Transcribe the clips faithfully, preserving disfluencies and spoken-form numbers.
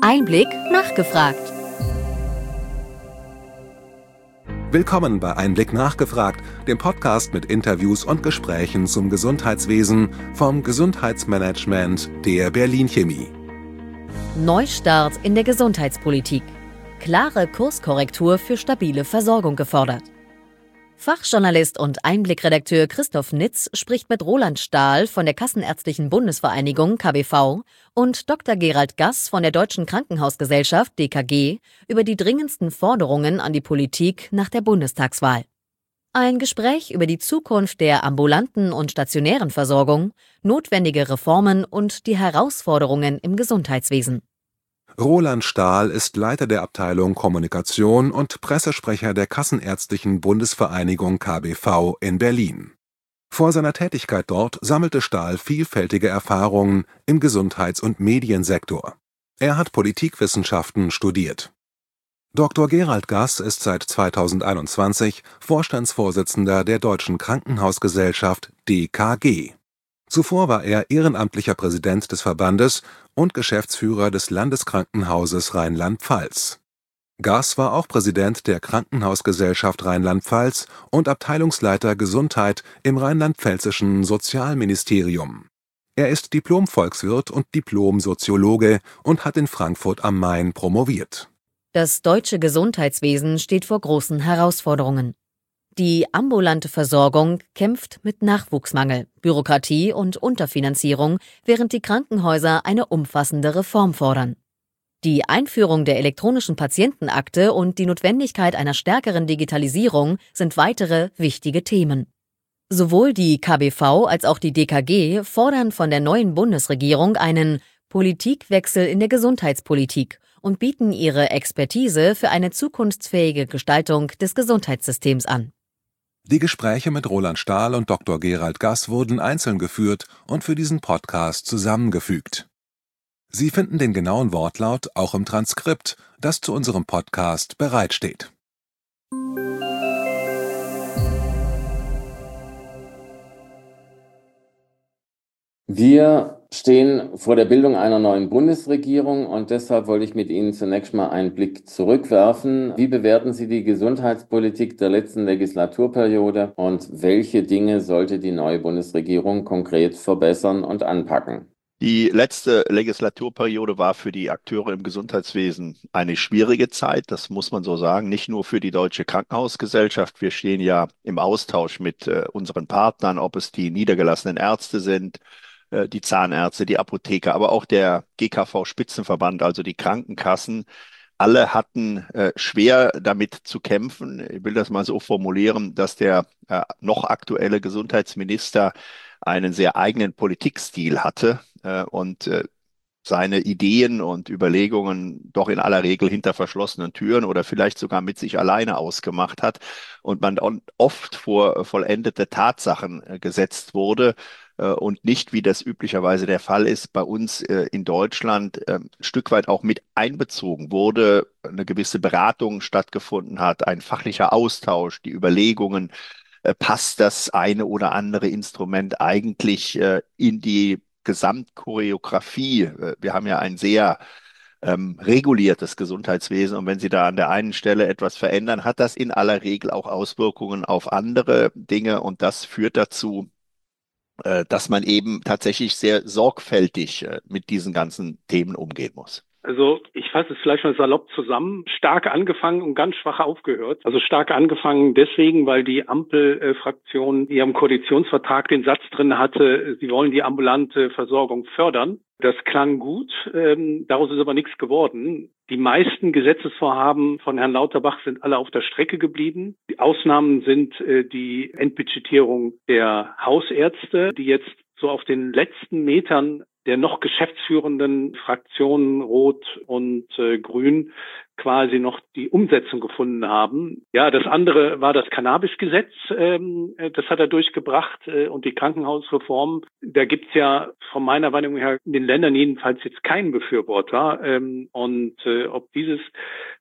Einblick nachgefragt. Willkommen bei Einblick nachgefragt, dem Podcast mit Interviews und Gesprächen zum Gesundheitswesen vom Gesundheitsmanagement der Berlin Chemie. Neustart in der Gesundheitspolitik. Klare Kurskorrektur für stabile Versorgung gefordert. Fachjournalist und Einblick-Redakteur Christoph Nitz spricht mit Roland Stahl von der Kassenärztlichen Bundesvereinigung K B V und Doktor Gerald Gass von der Deutschen Krankenhausgesellschaft D K G über die dringendsten Forderungen an die Politik nach der Bundestagswahl. Ein Gespräch über die Zukunft der ambulanten und stationären Versorgung, notwendige Reformen und die Herausforderungen im Gesundheitswesen. Roland Stahl ist Leiter der Abteilung Kommunikation und Pressesprecher der Kassenärztlichen Bundesvereinigung K B V in Berlin. Vor seiner Tätigkeit dort sammelte Stahl vielfältige Erfahrungen im Gesundheits- und Mediensektor. Er hat Politikwissenschaften studiert. Doktor Gerald Gass ist seit zweitausendeinundzwanzig Vorstandsvorsitzender der Deutschen Krankenhausgesellschaft D K G. Zuvor war er ehrenamtlicher Präsident des Verbandes und Geschäftsführer des Landeskrankenhauses Rheinland-Pfalz. Gass war auch Präsident der Krankenhausgesellschaft Rheinland-Pfalz und Abteilungsleiter Gesundheit im rheinland-pfälzischen Sozialministerium. Er ist Diplom-Volkswirt und Diplom-Soziologe und hat in Frankfurt am Main promoviert. Das deutsche Gesundheitswesen steht vor großen Herausforderungen. Die ambulante Versorgung kämpft mit Nachwuchsmangel, Bürokratie und Unterfinanzierung, während die Krankenhäuser eine umfassende Reform fordern. Die Einführung der elektronischen Patientenakte und die Notwendigkeit einer stärkeren Digitalisierung sind weitere wichtige Themen. Sowohl die K B V als auch die D K G fordern von der neuen Bundesregierung einen Politikwechsel in der Gesundheitspolitik und bieten ihre Expertise für eine zukunftsfähige Gestaltung des Gesundheitssystems an. Die Gespräche mit Roland Stahl und Doktor Gerald Gass wurden einzeln geführt und für diesen Podcast zusammengefügt. Sie finden den genauen Wortlaut auch im Transkript, das zu unserem Podcast bereitsteht. Wir stehen vor der Bildung einer neuen Bundesregierung und deshalb wollte ich mit Ihnen zunächst mal einen Blick zurückwerfen. Wie bewerten Sie die Gesundheitspolitik der letzten Legislaturperiode und welche Dinge sollte die neue Bundesregierung konkret verbessern und anpacken? Die letzte Legislaturperiode war für die Akteure im Gesundheitswesen eine schwierige Zeit, das muss man so sagen, nicht nur für die Deutsche Krankenhausgesellschaft. Wir stehen ja im Austausch mit äh, unseren Partnern, ob es die niedergelassenen Ärzte sind, die Zahnärzte, die Apotheker, aber auch der G K V-Spitzenverband, also die Krankenkassen. Alle hatten äh, schwer damit zu kämpfen. Ich will das mal so formulieren, dass der äh, noch aktuelle Gesundheitsminister einen sehr eigenen Politikstil hatte äh, und äh, seine Ideen und Überlegungen doch in aller Regel hinter verschlossenen Türen oder vielleicht sogar mit sich alleine ausgemacht hat und man oft vor vollendete Tatsachen äh, gesetzt wurde und nicht, wie das üblicherweise der Fall ist, bei uns äh, in Deutschland äh, ein Stück weit auch mit einbezogen wurde, eine gewisse Beratung stattgefunden hat, ein fachlicher Austausch, die Überlegungen, äh, passt das eine oder andere Instrument eigentlich äh, in die Gesamtchoreografie? Äh, wir haben ja ein sehr ähm, reguliertes Gesundheitswesen und wenn Sie da an der einen Stelle etwas verändern, hat das in aller Regel auch Auswirkungen auf andere Dinge und das führt dazu, dass man eben tatsächlich sehr sorgfältig mit diesen ganzen Themen umgehen muss. Also ich fasse es vielleicht mal salopp zusammen. Stark angefangen und ganz schwach aufgehört. Also stark angefangen deswegen, weil die Ampelfraktion in ihrem Koalitionsvertrag den Satz drin hatte, sie wollen die ambulante Versorgung fördern. Das klang gut, ähm, daraus ist aber nichts geworden. Die meisten Gesetzesvorhaben von Herrn Lauterbach sind alle auf der Strecke geblieben. Die Ausnahmen sind äh, die Entbudgetierung der Hausärzte, die jetzt so auf den letzten Metern der noch geschäftsführenden Fraktionen Rot und äh, Grün quasi noch die Umsetzung gefunden haben. Ja, das andere war das Cannabis-Gesetz, ähm, das hat er durchgebracht äh, und die Krankenhausreform. Da gibt's ja von meiner Meinung her in den Ländern jedenfalls jetzt keinen Befürworter. Ähm, und äh, ob dieses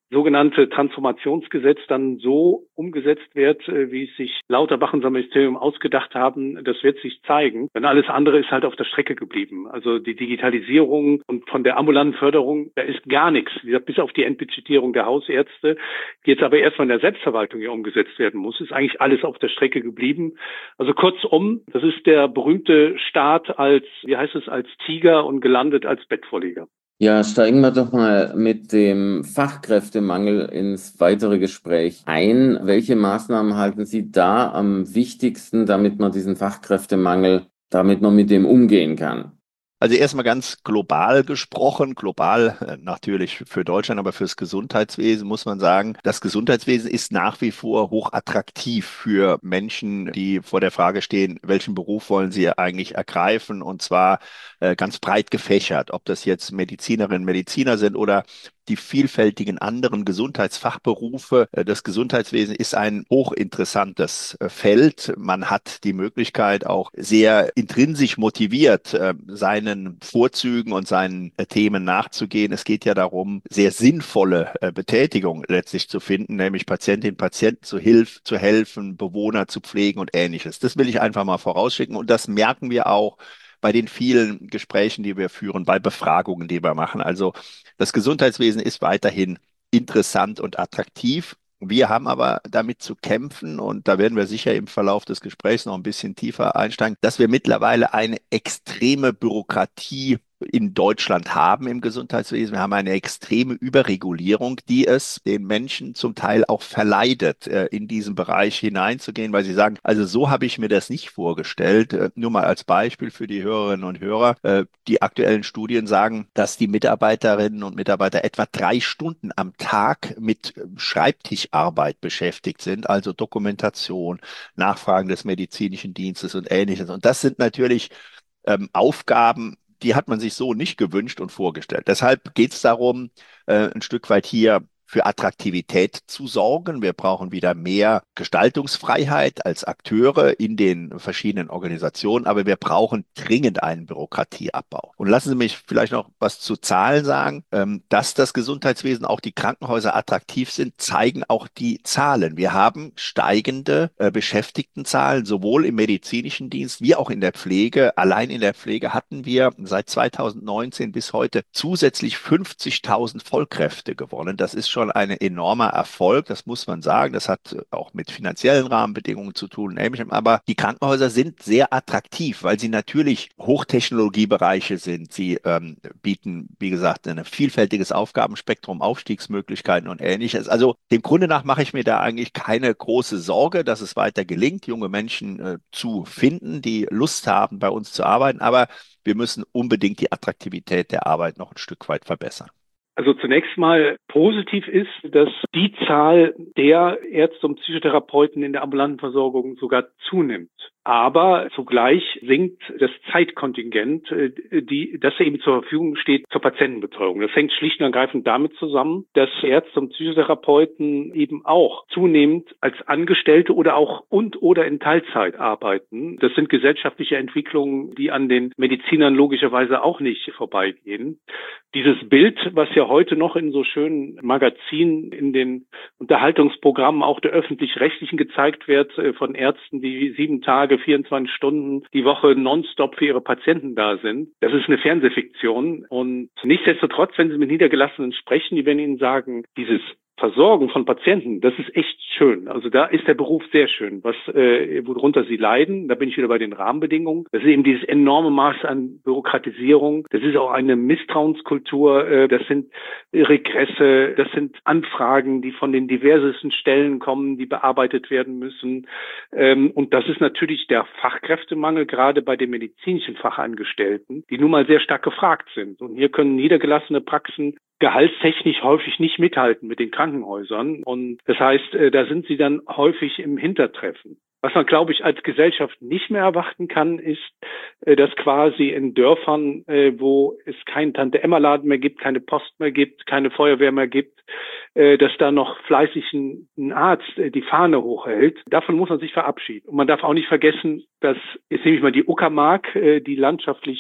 sogenannte Transformationsgesetz dann so umgesetzt wird, wie es sich Lauterbach und sein Ministerium ausgedacht haben, das wird sich zeigen. Denn alles andere ist halt auf der Strecke geblieben. Also die Digitalisierung und von der ambulanten Förderung, da ist gar nichts. Wie gesagt, bis auf die Entbudgetierung der Hausärzte, die jetzt aber erstmal in der Selbstverwaltung hier umgesetzt werden muss, ist eigentlich alles auf der Strecke geblieben. Also kurzum, das ist der berühmte Staat als, wie heißt es, als Tiger und gelandet als Bettvorleger. Ja, steigen wir doch mal mit dem Fachkräftemangel ins weitere Gespräch ein. Welche Maßnahmen halten Sie da am wichtigsten, damit man diesen Fachkräftemangel, damit man mit dem umgehen kann? Also erstmal ganz global gesprochen, global äh, natürlich für Deutschland, aber fürs Gesundheitswesen muss man sagen, das Gesundheitswesen ist nach wie vor hoch attraktiv für Menschen, die vor der Frage stehen, welchen Beruf wollen sie eigentlich ergreifen, und zwar äh, ganz breit gefächert, ob das jetzt Medizinerinnen, Mediziner sind oder die vielfältigen anderen Gesundheitsfachberufe. Das Gesundheitswesen ist ein hochinteressantes Feld. Man hat die Möglichkeit, auch sehr intrinsisch motiviert seinen Vorzügen und seinen Themen nachzugehen. Es geht ja darum, sehr sinnvolle Betätigung letztlich zu finden, nämlich Patientinnen und Patienten zu, Hilf zu helfen, Bewohner zu pflegen und Ähnliches. Das will ich einfach mal vorausschicken, und das merken wir auch bei den vielen Gesprächen, die wir führen, bei Befragungen, die wir machen. Also das Gesundheitswesen ist weiterhin interessant und attraktiv. Wir haben aber damit zu kämpfen, und da werden wir sicher im Verlauf des Gesprächs noch ein bisschen tiefer einsteigen, dass wir mittlerweile eine extreme Bürokratie in Deutschland haben im Gesundheitswesen. Wir haben eine extreme Überregulierung, die es den Menschen zum Teil auch verleidet, in diesen Bereich hineinzugehen, weil sie sagen, also so habe ich mir das nicht vorgestellt. Nur mal als Beispiel für die Hörerinnen und Hörer. Die aktuellen Studien sagen, dass die Mitarbeiterinnen und Mitarbeiter etwa drei Stunden am Tag mit Schreibtischarbeit beschäftigt sind, also Dokumentation, Nachfragen des medizinischen Dienstes und Ähnliches. Und das sind natürlich ähm, Aufgaben, die hat man sich so nicht gewünscht und vorgestellt. Deshalb geht es darum, äh, ein Stück weit hier für Attraktivität zu sorgen. Wir brauchen wieder mehr Gestaltungsfreiheit als Akteure in den verschiedenen Organisationen, aber wir brauchen dringend einen Bürokratieabbau. Und lassen Sie mich vielleicht noch was zu Zahlen sagen. Dass das Gesundheitswesen, auch die Krankenhäuser attraktiv sind, zeigen auch die Zahlen. Wir haben steigende Beschäftigtenzahlen, sowohl im medizinischen Dienst wie auch in der Pflege. Allein in der Pflege hatten wir seit zweitausendneunzehn bis heute zusätzlich fünfzigtausend Vollkräfte gewonnen. Das ist schon ein enormer Erfolg, das muss man sagen. Das hat auch mit finanziellen Rahmenbedingungen zu tun, ähnlichem. Aber die Krankenhäuser sind sehr attraktiv, weil sie natürlich Hochtechnologiebereiche sind. Sie ähm, bieten, wie gesagt, ein vielfältiges Aufgabenspektrum, Aufstiegsmöglichkeiten und Ähnliches. Also dem Grunde nach mache ich mir da eigentlich keine große Sorge, dass es weiter gelingt, junge Menschen äh, zu finden, die Lust haben, bei uns zu arbeiten. Aber wir müssen unbedingt die Attraktivität der Arbeit noch ein Stück weit verbessern. Also zunächst mal positiv ist, dass die Zahl der Ärzte und Psychotherapeuten in der ambulanten Versorgung sogar zunimmt. Aber zugleich sinkt das Zeitkontingent, die, das eben zur Verfügung steht zur Patientenbetreuung. Das hängt schlicht und ergreifend damit zusammen, dass Ärzte und Psychotherapeuten eben auch zunehmend als Angestellte oder auch und oder in Teilzeit arbeiten. Das sind gesellschaftliche Entwicklungen, die an den Medizinern logischerweise auch nicht vorbeigehen. Dieses Bild, was ja heute noch in so schönen Magazinen, in den Unterhaltungsprogrammen auch der Öffentlich-Rechtlichen gezeigt wird, von Ärzten, die sieben Tage, vierundzwanzig Stunden die Woche nonstop für ihre Patienten da sind. Das ist eine Fernsehfiktion. Und nichtsdestotrotz, wenn Sie mit Niedergelassenen sprechen, die werden Ihnen sagen, dieses Versorgen von Patienten, das ist echt schön. Also da ist der Beruf sehr schön. Was, äh, worunter sie leiden, da bin ich wieder bei den Rahmenbedingungen. Das ist eben dieses enorme Maß an Bürokratisierung. Das ist auch eine Misstrauenskultur. Äh, das sind Regresse, das sind Anfragen, die von den diversesten Stellen kommen, die bearbeitet werden müssen. Ähm, und das ist natürlich der Fachkräftemangel, gerade bei den medizinischen Fachangestellten, die nun mal sehr stark gefragt sind. Und hier können niedergelassene Praxen gehaltstechnisch häufig nicht mithalten mit den Krankenhäusern. Und das heißt, da sind sie dann häufig im Hintertreffen. Was man, glaube ich, als Gesellschaft nicht mehr erwarten kann, ist, dass quasi in Dörfern, wo es keinen Tante-Emma-Laden mehr gibt, keine Post mehr gibt, keine Feuerwehr mehr gibt, dass da noch fleißig ein Arzt die Fahne hochhält. Davon muss man sich verabschieden. Und man darf auch nicht vergessen, dass, jetzt nehme ich mal die Uckermark, die landschaftlich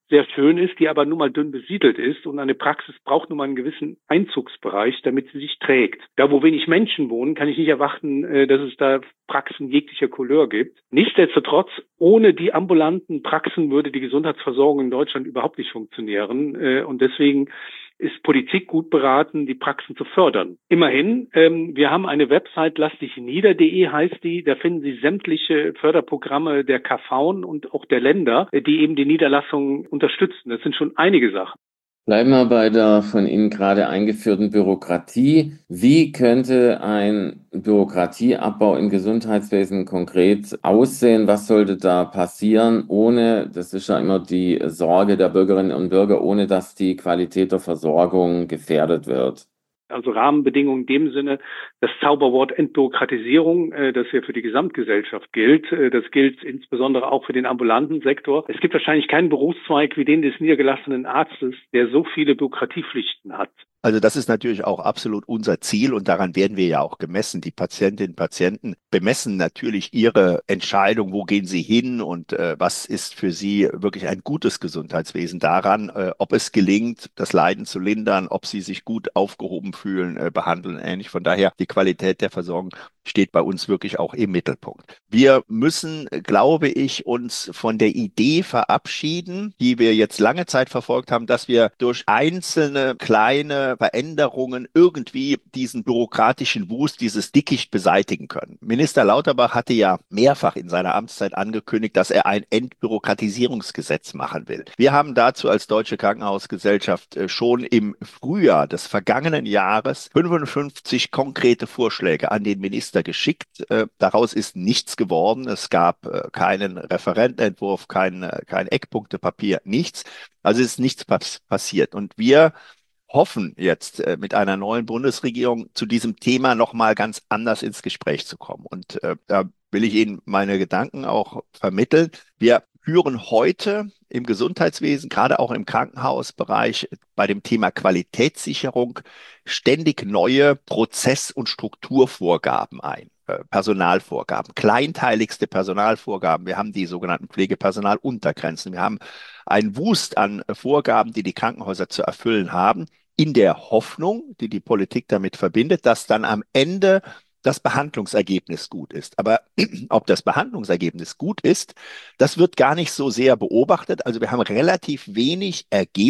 sehr schön ist, die aber nun mal dünn besiedelt ist und eine Praxis braucht nun mal einen gewissen Einzugsbereich, damit sie sich trägt. Da, wo wenig Menschen wohnen, kann ich nicht erwarten, dass es da Praxen jeglicher Couleur gibt. Nichtsdestotrotz, ohne die ambulanten Praxen würde die Gesundheitsversorgung in Deutschland überhaupt nicht funktionieren und deswegen ist Politik gut beraten, die Praxen zu fördern. Immerhin, ähm, wir haben eine Website, lass dich nieder punkt de heißt die, da finden Sie sämtliche Förderprogramme der K V und auch der Länder, die eben die Niederlassungen unterstützen. Das sind schon einige Sachen. Bleiben wir bei der von Ihnen gerade eingeführten Bürokratie. Wie könnte ein Bürokratieabbau im Gesundheitswesen konkret aussehen? Was sollte da passieren, ohne, das ist ja immer die Sorge der Bürgerinnen und Bürger, ohne dass die Qualität der Versorgung gefährdet wird? Also Rahmenbedingungen in dem Sinne, das Zauberwort Entbürokratisierung, äh, das ja für die Gesamtgesellschaft gilt, äh, das gilt insbesondere auch für den ambulanten Sektor. Es gibt wahrscheinlich keinen Berufszweig wie den des niedergelassenen Arztes, der so viele Bürokratiepflichten hat. Also das ist natürlich auch absolut unser Ziel und daran werden wir ja auch gemessen. Die Patientinnen und Patienten bemessen natürlich ihre Entscheidung, wo gehen sie hin und äh, was ist für sie wirklich ein gutes Gesundheitswesen daran, äh, ob es gelingt, das Leiden zu lindern, ob sie sich gut aufgehoben fühlen, äh, behandeln, ähnlich. Von daher, die Qualität der Versorgung steht bei uns wirklich auch im Mittelpunkt. Wir müssen, glaube ich, uns von der Idee verabschieden, die wir jetzt lange Zeit verfolgt haben, dass wir durch einzelne kleine Veränderungen irgendwie diesen bürokratischen Wust, dieses Dickicht beseitigen können. Minister Lauterbach hatte ja mehrfach in seiner Amtszeit angekündigt, dass er ein Entbürokratisierungsgesetz machen will. Wir haben dazu als Deutsche Krankenhausgesellschaft schon im Frühjahr des vergangenen Jahres fünfundfünfzig konkrete Vorschläge an den Minister geschickt. Daraus ist nichts geworden. Es gab keinen Referentenentwurf, kein, kein Eckpunktepapier, nichts. Also ist nichts passiert. Und wir hoffen jetzt äh, mit einer neuen Bundesregierung zu diesem Thema nochmal ganz anders ins Gespräch zu kommen. Und äh, da will ich Ihnen meine Gedanken auch vermitteln. Wir führen heute im Gesundheitswesen, gerade auch im Krankenhausbereich, bei dem Thema Qualitätssicherung ständig neue Prozess- und Strukturvorgaben ein. Personalvorgaben, kleinteiligste Personalvorgaben. Wir haben die sogenannten Pflegepersonaluntergrenzen. Wir haben einen Wust an Vorgaben, die die Krankenhäuser zu erfüllen haben, in der Hoffnung, die die Politik damit verbindet, dass dann am Ende das Behandlungsergebnis gut ist. Aber ob das Behandlungsergebnis gut ist, das wird gar nicht so sehr beobachtet. Also wir haben relativ wenig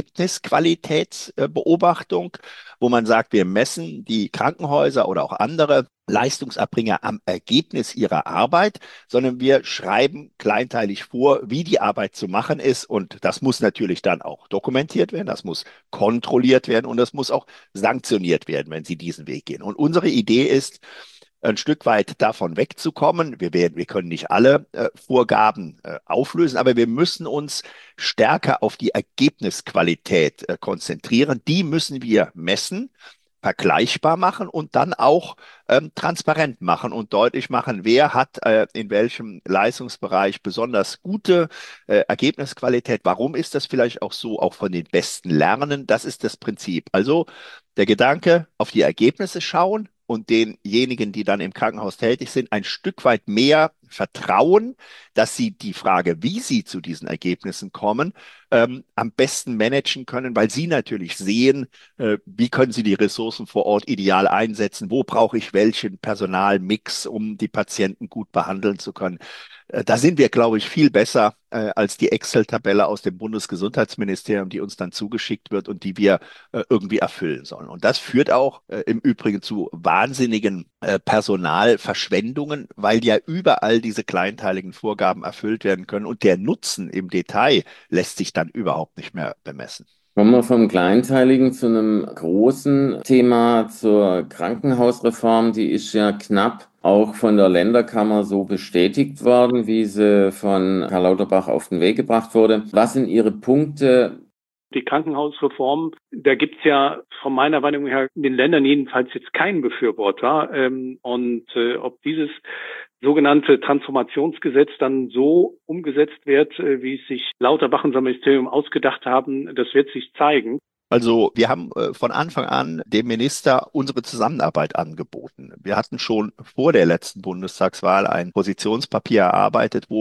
Ergebnisqualitätsbeobachtung, wo man sagt, wir messen die Krankenhäuser oder auch andere Leistungserbringer am Ergebnis ihrer Arbeit, sondern wir schreiben kleinteilig vor, wie die Arbeit zu machen ist. Und das muss natürlich dann auch dokumentiert werden, das muss kontrolliert werden und das muss auch sanktioniert werden, wenn sie diesen Weg gehen. Und unsere Idee ist, ein Stück weit davon wegzukommen. Wir werden, wir können nicht alle äh, Vorgaben äh, auflösen, aber wir müssen uns stärker auf die Ergebnisqualität äh, konzentrieren. Die müssen wir messen, vergleichbar machen und dann auch ähm, transparent machen und deutlich machen, wer hat äh, in welchem Leistungsbereich besonders gute äh, Ergebnisqualität. Warum ist das vielleicht auch so? Auch von den Besten lernen. Das ist das Prinzip. Also der Gedanke, auf die Ergebnisse schauen und denjenigen, die dann im Krankenhaus tätig sind, ein Stück weit mehr vertrauen, dass sie die Frage, wie sie zu diesen Ergebnissen kommen, ähm, am besten managen können, weil sie natürlich sehen, äh, wie können sie die Ressourcen vor Ort ideal einsetzen, wo brauche ich welchen Personalmix, um die Patienten gut behandeln zu können. Äh, da sind wir, glaube ich, viel besser äh, als die Excel-Tabelle aus dem Bundesgesundheitsministerium, die uns dann zugeschickt wird und die wir äh, irgendwie erfüllen sollen. Und das führt auch äh, im Übrigen zu wahnsinnigen äh, Personalverschwendungen, weil ja überall diese kleinteiligen Vorgaben erfüllt werden können und der Nutzen im Detail lässt sich dann überhaupt nicht mehr bemessen. Kommen wir vom Kleinteiligen zu einem großen Thema, zur Krankenhausreform. Die ist ja knapp auch von der Länderkammer so bestätigt worden, wie sie von Herrn Lauterbach auf den Weg gebracht wurde. Was sind Ihre Punkte? Die Krankenhausreform, da gibt's ja von meiner Meinung her in den Ländern jedenfalls jetzt keinen Befürworter. Ähm, und äh, ob dieses sogenannte Transformationsgesetz dann so umgesetzt wird, äh, wie es sich Lauterbach und sein Ministerium ausgedacht haben, das wird sich zeigen. Also wir haben äh, von Anfang an dem Minister unsere Zusammenarbeit angeboten. Wir hatten schon vor der letzten Bundestagswahl ein Positionspapier erarbeitet, wo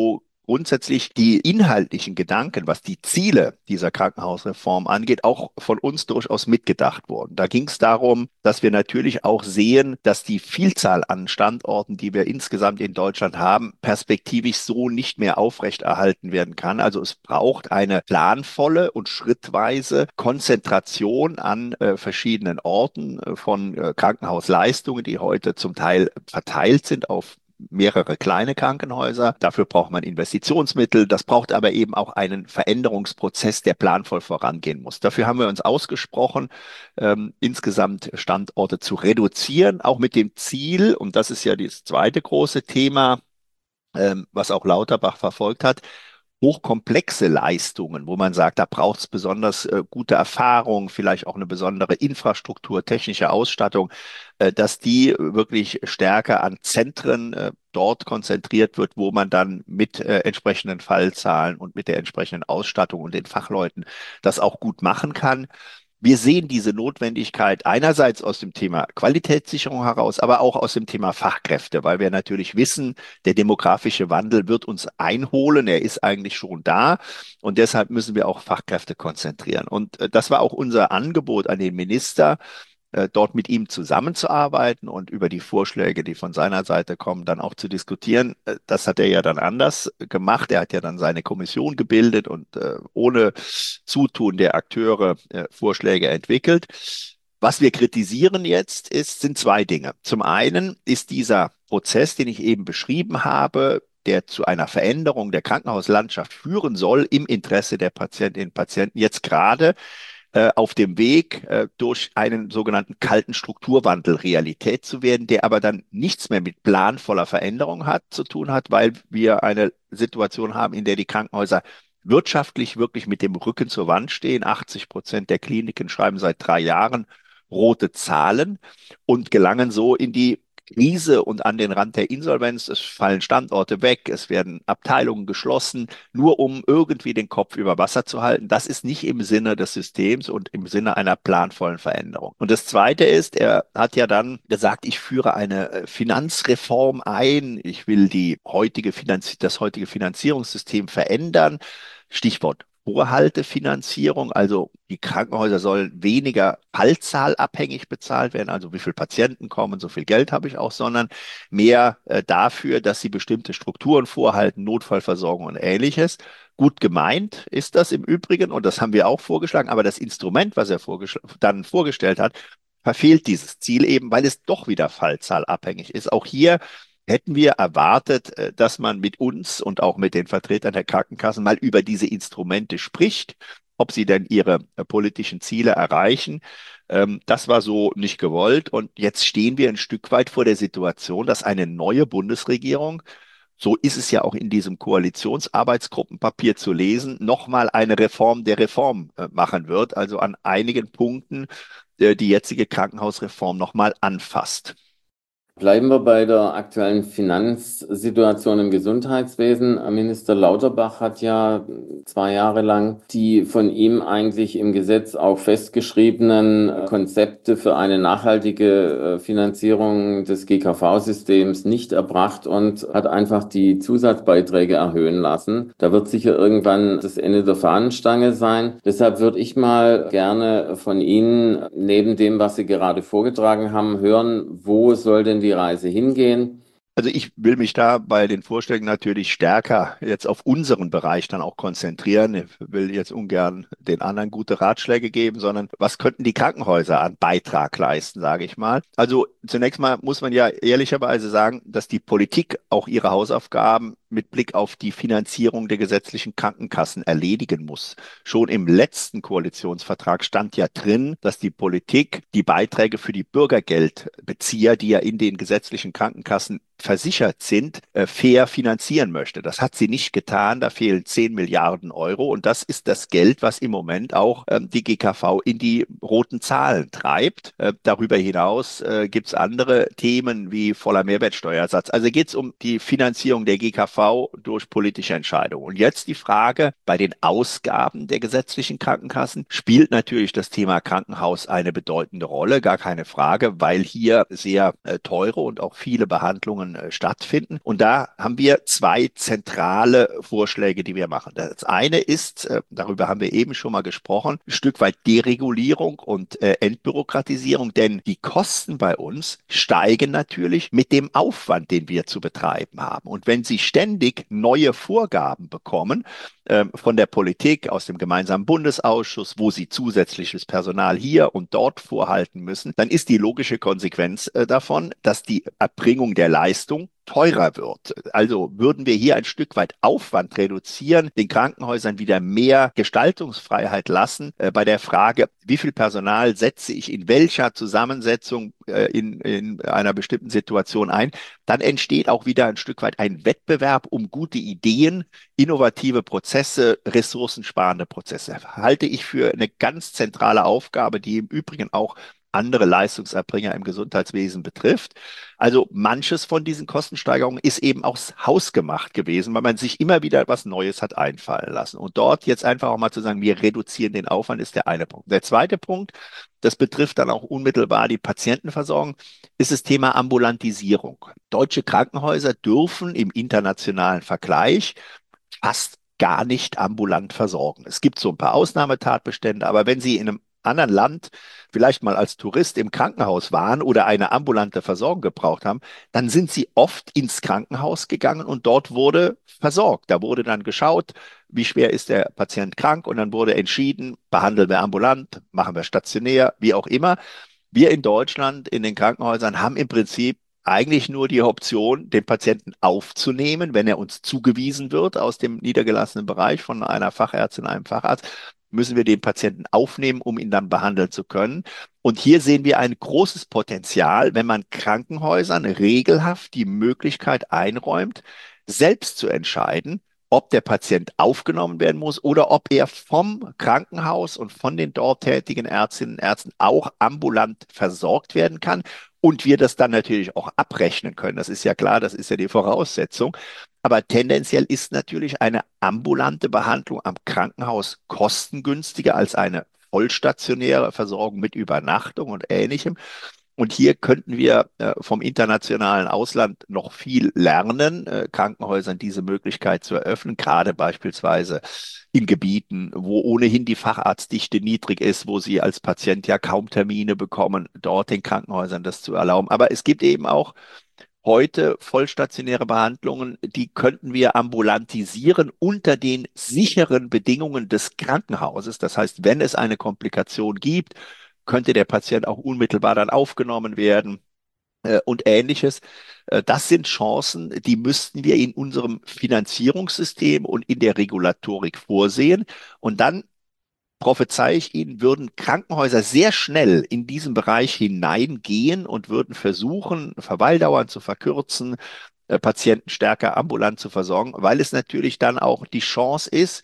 grundsätzlich die inhaltlichen Gedanken, was die Ziele dieser Krankenhausreform angeht, auch von uns durchaus mitgedacht wurden. Da ging es darum, dass wir natürlich auch sehen, dass die Vielzahl an Standorten, die wir insgesamt in Deutschland haben, perspektivisch so nicht mehr aufrechterhalten werden kann. Also es braucht eine planvolle und schrittweise Konzentration an äh, verschiedenen Orten äh, von äh, Krankenhausleistungen, die heute zum Teil verteilt sind auf mehrere kleine Krankenhäuser. Dafür braucht man Investitionsmittel. Das braucht aber eben auch einen Veränderungsprozess, der planvoll vorangehen muss. Dafür haben wir uns ausgesprochen, ähm, insgesamt Standorte zu reduzieren, auch mit dem Ziel, und das ist ja das zweite große Thema, ähm, was auch Lauterbach verfolgt hat, hochkomplexe Leistungen, wo man sagt, da braucht es besonders äh, gute Erfahrung, vielleicht auch eine besondere Infrastruktur, technische Ausstattung, äh, dass die wirklich stärker an Zentren äh, dort konzentriert wird, wo man dann mit äh, entsprechenden Fallzahlen und mit der entsprechenden Ausstattung und den Fachleuten das auch gut machen kann. Wir sehen diese Notwendigkeit einerseits aus dem Thema Qualitätssicherung heraus, aber auch aus dem Thema Fachkräfte, weil wir natürlich wissen, der demografische Wandel wird uns einholen. Er ist eigentlich schon da und deshalb müssen wir auch Fachkräfte konzentrieren. Und äh, das war auch unser Angebot an den Minister, äh, dort mit ihm zusammenzuarbeiten und über die Vorschläge, die von seiner Seite kommen, dann auch zu diskutieren. Äh, Das hat er ja dann anders gemacht. Er hat ja dann seine Kommission gebildet und äh, ohne Zutun der Akteure äh, Vorschläge entwickelt. Was wir kritisieren jetzt ist, sind zwei Dinge. Zum einen ist dieser Prozess, den ich eben beschrieben habe, der zu einer Veränderung der Krankenhauslandschaft führen soll, im Interesse der Patientinnen und Patienten, jetzt gerade äh, auf dem Weg, äh, durch einen sogenannten kalten Strukturwandel Realität zu werden, der aber dann nichts mehr mit planvoller Veränderung hat, zu tun hat, weil wir eine Situation haben, in der die Krankenhäuser wirtschaftlich wirklich mit dem Rücken zur Wand stehen. achtzig Prozent der Kliniken schreiben seit drei Jahren rote Zahlen und gelangen so in die Krise und an den Rand der Insolvenz. Es fallen Standorte weg, es werden Abteilungen geschlossen, nur um irgendwie den Kopf über Wasser zu halten. Das ist nicht im Sinne des Systems und im Sinne einer planvollen Veränderung. Und das Zweite ist, er hat ja dann gesagt, ich führe eine Finanzreform ein, ich will die heutige Finanz das heutige Finanzierungssystem verändern. Stichwort Vorhaltefinanzierung, also die Krankenhäuser sollen weniger fallzahlabhängig bezahlt werden, also wie viele Patienten kommen, so viel Geld habe ich auch, sondern mehr äh, dafür, dass sie bestimmte Strukturen vorhalten, Notfallversorgung und Ähnliches. Gut gemeint ist das im Übrigen und das haben wir auch vorgeschlagen, aber das Instrument, was er vorgeschl- dann vorgestellt hat, verfehlt dieses Ziel eben, weil es doch wieder fallzahlabhängig ist. Auch hier hätten wir erwartet, äh, dass man mit uns und auch mit den Vertretern der Krankenkassen mal über diese Instrumente spricht, ob sie denn ihre äh, politischen Ziele erreichen. Ähm, Das war so nicht gewollt. Und jetzt stehen wir ein Stück weit vor der Situation, dass eine neue Bundesregierung, so ist es ja auch in diesem Koalitionsarbeitsgruppenpapier zu lesen, nochmal eine Reform der Reform äh, machen wird, also an einigen Punkten äh, die jetzige Krankenhausreform nochmal anfasst. Bleiben wir bei der aktuellen Finanzsituation im Gesundheitswesen. Minister Lauterbach hat ja zwei Jahre lang die von ihm eigentlich im Gesetz auch festgeschriebenen Konzepte für eine nachhaltige Finanzierung des G K V-Systems nicht erbracht und hat einfach die Zusatzbeiträge erhöhen lassen. Da wird sicher irgendwann das Ende der Fahnenstange sein. Deshalb würde ich mal gerne von Ihnen, neben dem, was Sie gerade vorgetragen haben, hören, wo soll denn die die Reise hingehen? Also ich will mich da bei den Vorschlägen natürlich stärker jetzt auf unseren Bereich dann auch konzentrieren. Ich will jetzt ungern den anderen gute Ratschläge geben, sondern was könnten die Krankenhäuser an Beitrag leisten, sage ich mal. Also zunächst mal muss man ja ehrlicherweise sagen, dass die Politik auch ihre Hausaufgaben mit Blick auf die Finanzierung der gesetzlichen Krankenkassen erledigen muss. Schon im letzten Koalitionsvertrag stand ja drin, dass die Politik die Beiträge für die Bürgergeldbezieher, die ja in den gesetzlichen Krankenkassen versichert sind, fair finanzieren möchte. Das hat sie nicht getan. Da fehlen zehn Milliarden Euro und das ist das Geld, was im Moment auch ähm, die G K V in die roten Zahlen treibt. Äh, darüber hinaus äh, gibt es andere Themen wie voller Mehrwertsteuersatz. Also geht es um die Finanzierung der G K V V durch politische Entscheidungen. Und jetzt die Frage, bei den Ausgaben der gesetzlichen Krankenkassen spielt natürlich das Thema Krankenhaus eine bedeutende Rolle, gar keine Frage, weil hier sehr äh, teure und auch viele Behandlungen äh, stattfinden. Und da haben wir zwei zentrale Vorschläge, die wir machen. Das eine ist, äh, darüber haben wir eben schon mal gesprochen, ein Stück weit Deregulierung und äh, Entbürokratisierung, denn die Kosten bei uns steigen natürlich mit dem Aufwand, den wir zu betreiben haben. Und wenn Sie ständig neue Vorgaben bekommen, ähm, von der Politik, aus dem gemeinsamen Bundesausschuss, wo Sie zusätzliches Personal hier und dort vorhalten müssen, dann ist die logische Konsequenz äh, davon, dass die Erbringung der Leistung teurer wird. Also würden wir hier ein Stück weit Aufwand reduzieren, den Krankenhäusern wieder mehr Gestaltungsfreiheit lassen, äh, bei der Frage, wie viel Personal setze ich in welcher Zusammensetzung äh, in, in einer bestimmten Situation ein, dann entsteht auch wieder ein Stück weit ein Wettbewerb um gute Ideen, innovative Prozesse, ressourcensparende Prozesse. Halte ich für eine ganz zentrale Aufgabe, die im Übrigen auch andere Leistungserbringer im Gesundheitswesen betrifft. Also manches von diesen Kostensteigerungen ist eben auch hausgemacht gewesen, weil man sich immer wieder etwas Neues hat einfallen lassen. Und dort jetzt einfach auch mal zu sagen, wir reduzieren den Aufwand, ist der eine Punkt. Der zweite Punkt, das betrifft dann auch unmittelbar die Patientenversorgung, ist das Thema Ambulantisierung. Deutsche Krankenhäuser dürfen im internationalen Vergleich fast gar nicht ambulant versorgen. Es gibt so ein paar Ausnahmetatbestände, aber wenn Sie in einem anderen Land vielleicht mal als Tourist im Krankenhaus waren oder eine ambulante Versorgung gebraucht haben, dann sind sie oft ins Krankenhaus gegangen und dort wurde versorgt. Da wurde dann geschaut, wie schwer ist der Patient krank und dann wurde entschieden, behandeln wir ambulant, machen wir stationär, wie auch immer. Wir in Deutschland in den Krankenhäusern haben im Prinzip eigentlich nur die Option, den Patienten aufzunehmen, wenn er uns zugewiesen wird aus dem niedergelassenen Bereich von einer Fachärztin, einem Facharzt, müssen wir den Patienten aufnehmen, um ihn dann behandeln zu können. Und hier sehen wir ein großes Potenzial, wenn man Krankenhäusern regelhaft die Möglichkeit einräumt, selbst zu entscheiden, ob der Patient aufgenommen werden muss oder ob er vom Krankenhaus und von den dort tätigen Ärztinnen und Ärzten auch ambulant versorgt werden kann. Und wir das dann natürlich auch abrechnen können. Das ist ja klar, das ist ja die Voraussetzung. Aber tendenziell ist natürlich eine ambulante Behandlung am Krankenhaus kostengünstiger als eine vollstationäre Versorgung mit Übernachtung und Ähnlichem. Und hier könnten wir äh, vom internationalen Ausland noch viel lernen, äh, Krankenhäusern diese Möglichkeit zu eröffnen, gerade beispielsweise in Gebieten, wo ohnehin die Facharztdichte niedrig ist, wo sie als Patient ja kaum Termine bekommen, dort den Krankenhäusern das zu erlauben. Aber es gibt eben auch heute vollstationäre Behandlungen, die könnten wir ambulantisieren unter den sicheren Bedingungen des Krankenhauses. Das heißt, wenn es eine Komplikation gibt, könnte der Patient auch unmittelbar dann aufgenommen werden äh, und Ähnliches. Äh, das sind Chancen, die müssten wir in unserem Finanzierungssystem und in der Regulatorik vorsehen. Und dann prophezei ich Ihnen, würden Krankenhäuser sehr schnell in diesen Bereich hineingehen und würden versuchen, Verweildauern zu verkürzen, äh, Patienten stärker ambulant zu versorgen, weil es natürlich dann auch die Chance ist,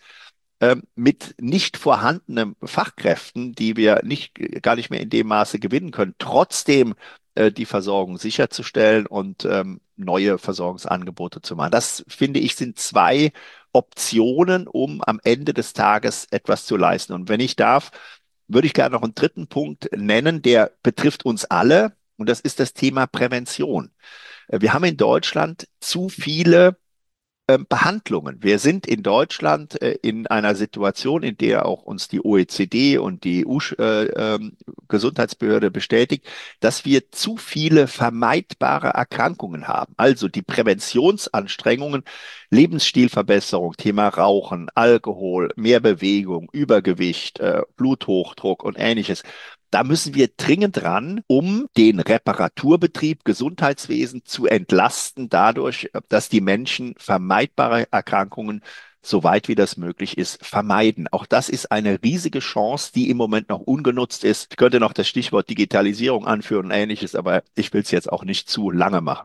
mit nicht vorhandenen Fachkräften, die wir nicht, gar nicht mehr in dem Maße gewinnen können, trotzdem äh, die Versorgung sicherzustellen und ähm, neue Versorgungsangebote zu machen. Das, finde ich, sind zwei Optionen, um am Ende des Tages etwas zu leisten. Und wenn ich darf, würde ich gerne noch einen dritten Punkt nennen, der betrifft uns alle, und das ist das Thema Prävention. Wir haben in Deutschland zu viele Ähm, Behandlungen. Wir sind in Deutschland äh, in einer Situation, in der auch uns die O E C D und die E U-Gesundheitsbehörde äh, ähm, bestätigt, dass wir zu viele vermeidbare Erkrankungen haben. Also die Präventionsanstrengungen, Lebensstilverbesserung, Thema Rauchen, Alkohol, mehr Bewegung, Übergewicht, äh, Bluthochdruck und Ähnliches. Da müssen wir dringend ran, um den Reparaturbetrieb Gesundheitswesen zu entlasten, dadurch, dass die Menschen vermeidbare Erkrankungen, soweit wie das möglich ist, vermeiden. Auch das ist eine riesige Chance, die im Moment noch ungenutzt ist. Ich könnte noch das Stichwort Digitalisierung anführen und Ähnliches, aber ich will es jetzt auch nicht zu lange machen. Ich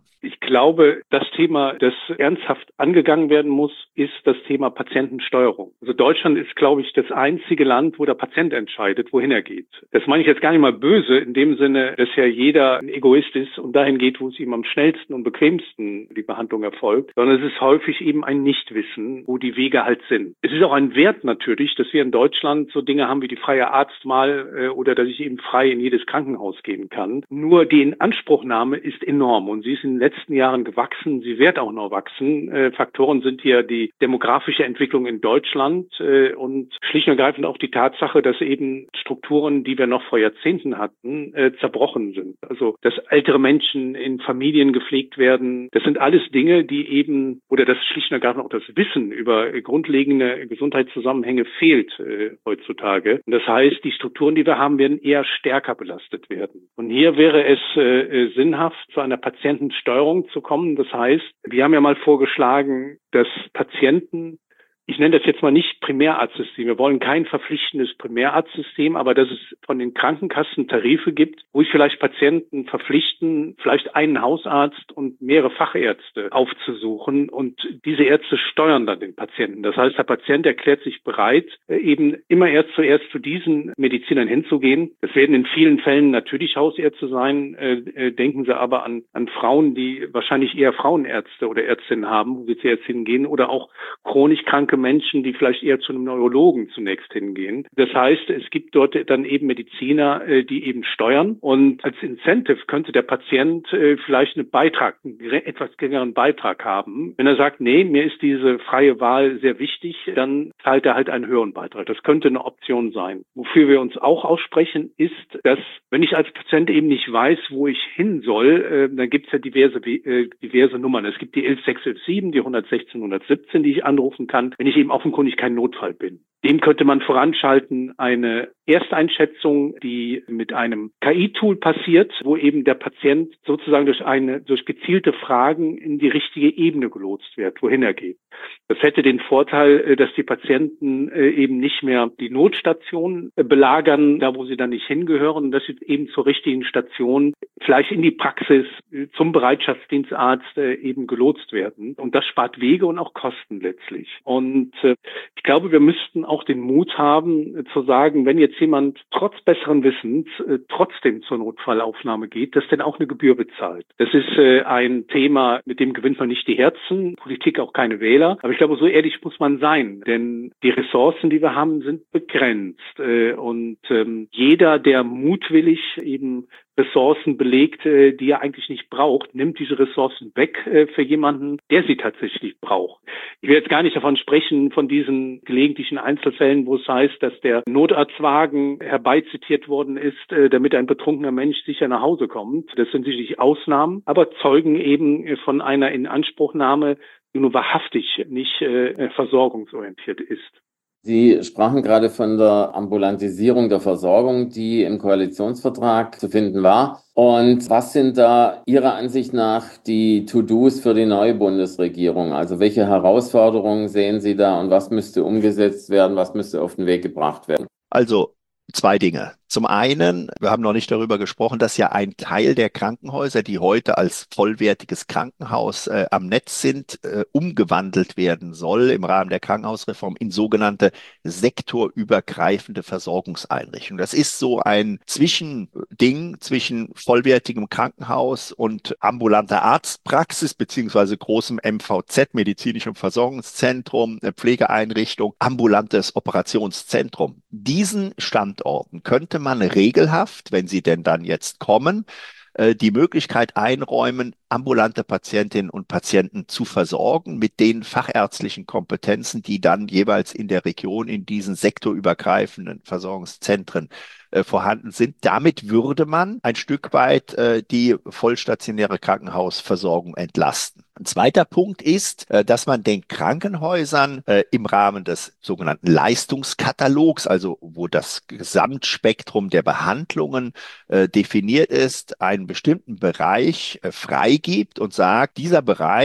glaube, das Thema, das ernsthaft angegangen werden muss, ist das Thema Patientensteuerung. Also Deutschland ist, glaube ich, das einzige Land, wo der Patient entscheidet, wohin er geht. Das meine ich jetzt gar nicht mal böse, in dem Sinne, dass ja jeder ein Egoist ist und dahin geht, wo es ihm am schnellsten und bequemsten die Behandlung erfolgt, sondern es ist häufig eben ein Nichtwissen, wo die Wege halt sind. Es ist auch ein Wert natürlich, dass wir in Deutschland so Dinge haben wie die freie Arztwahl äh, oder dass ich eben frei in jedes Krankenhaus gehen kann. Nur die Inanspruchnahme ist enorm und sie ist in den letzten Jahren gewachsen. Sie wird auch noch wachsen. Äh, Faktoren sind hier die demografische Entwicklung in Deutschland äh, und schlicht und ergreifend auch die Tatsache, dass eben Strukturen, die wir noch vor Jahrzehnten hatten, äh, zerbrochen sind. Also, dass ältere Menschen in Familien gepflegt werden, das sind alles Dinge, die eben, oder dass schlicht und ergreifend auch das Wissen über äh, grundlegende Gesundheitszusammenhänge fehlt äh, heutzutage. Und das heißt, die Strukturen, die wir haben, werden eher stärker belastet werden. Und hier wäre es äh, sinnhaft, zu einer Patientensteuerung zu kommen. Das heißt, wir haben ja mal vorgeschlagen, dass Patienten, ich nenne das jetzt mal nicht Primärarztsystem. Wir wollen kein verpflichtendes Primärarztsystem, aber dass es von den Krankenkassen Tarife gibt, wo ich vielleicht Patienten verpflichten, vielleicht einen Hausarzt und mehrere Fachärzte aufzusuchen und diese Ärzte steuern dann den Patienten. Das heißt, der Patient erklärt sich bereit, eben immer erst zuerst zu diesen Medizinern hinzugehen. Das werden in vielen Fällen natürlich Hausärzte sein. Äh, denken Sie aber an, an Frauen, die wahrscheinlich eher Frauenärzte oder Ärztinnen haben, wo sie zuerst hingehen, oder auch chronisch kranke Menschen, die vielleicht eher zu einem Neurologen zunächst hingehen. Das heißt, es gibt dort dann eben Mediziner, die eben steuern, und als Incentive könnte der Patient vielleicht einen Beitrag, einen etwas geringeren Beitrag haben. Wenn er sagt, nee, mir ist diese freie Wahl sehr wichtig, dann zahlt er halt einen höheren Beitrag. Das könnte eine Option sein. Wofür wir uns auch aussprechen, ist, dass, wenn ich als Patient eben nicht weiß, wo ich hin soll, dann gibt es ja diverse, diverse Nummern. Es gibt die elf sechs elf sieben, die hundertsechzehn hundertsiebzehn, die ich anrufen kann, wenn ich eben offenkundig kein Notfall bin. Dem könnte man voranschalten eine Ersteinschätzung, die mit einem K I-Tool passiert, wo eben der Patient sozusagen durch eine, durch gezielte Fragen in die richtige Ebene gelotst wird, wohin er geht. Das hätte den Vorteil, dass die Patienten eben nicht mehr die Notstation belagern, da wo sie dann nicht hingehören, und dass sie eben zur richtigen Station, vielleicht in die Praxis, zum Bereitschaftsdienstarzt eben gelotst werden. Und das spart Wege und auch Kosten letztlich. Und ich glaube, wir müssten auch den Mut haben, zu sagen, wenn jetzt jemand trotz besseren Wissens äh, trotzdem zur Notfallaufnahme geht, dass denn auch eine Gebühr bezahlt. Das ist äh, ein Thema, mit dem gewinnt man nicht die Herzen, Politik auch keine Wähler. Aber ich glaube, so ehrlich muss man sein, denn die Ressourcen, die wir haben, sind begrenzt. Äh, und ähm, jeder, der mutwillig eben Ressourcen belegt, die er eigentlich nicht braucht, nimmt diese Ressourcen weg für jemanden, der sie tatsächlich braucht. Ich will jetzt gar nicht davon sprechen, von diesen gelegentlichen Einzelfällen, wo es heißt, dass der Notarztwagen herbeizitiert worden ist, damit ein betrunkener Mensch sicher nach Hause kommt. Das sind sicherlich Ausnahmen, aber zeugen eben von einer Inanspruchnahme, die nur wahrhaftig nicht äh, versorgungsorientiert ist. Sie sprachen gerade von der Ambulantisierung der Versorgung, die im Koalitionsvertrag zu finden war. Und was sind da Ihrer Ansicht nach die To-Dos für die neue Bundesregierung? Also welche Herausforderungen sehen Sie da und was müsste umgesetzt werden, was müsste auf den Weg gebracht werden? Also zwei Dinge. Zum einen, wir haben noch nicht darüber gesprochen, dass ja ein Teil der Krankenhäuser, die heute als vollwertiges Krankenhaus äh, am Netz sind, äh, umgewandelt werden soll im Rahmen der Krankenhausreform in sogenannte sektorübergreifende Versorgungseinrichtungen. Das ist so ein Zwischending zwischen vollwertigem Krankenhaus und ambulanter Arztpraxis beziehungsweise großem M V Z, medizinischem Versorgungszentrum, Pflegeeinrichtung, ambulantes Operationszentrum. Diesen Standorten könnte man regelhaft, wenn sie denn dann jetzt kommen, die Möglichkeit einräumen, ambulante Patientinnen und Patienten zu versorgen mit den fachärztlichen Kompetenzen, die dann jeweils in der Region in diesen sektorübergreifenden Versorgungszentren äh, vorhanden sind. Damit würde man ein Stück weit äh, die vollstationäre Krankenhausversorgung entlasten. Ein zweiter Punkt ist, äh, dass man den Krankenhäusern äh, im Rahmen des sogenannten Leistungskatalogs, also wo das Gesamtspektrum der Behandlungen äh, definiert ist, einen bestimmten Bereich äh, freigibt und sagt, dieser Bereich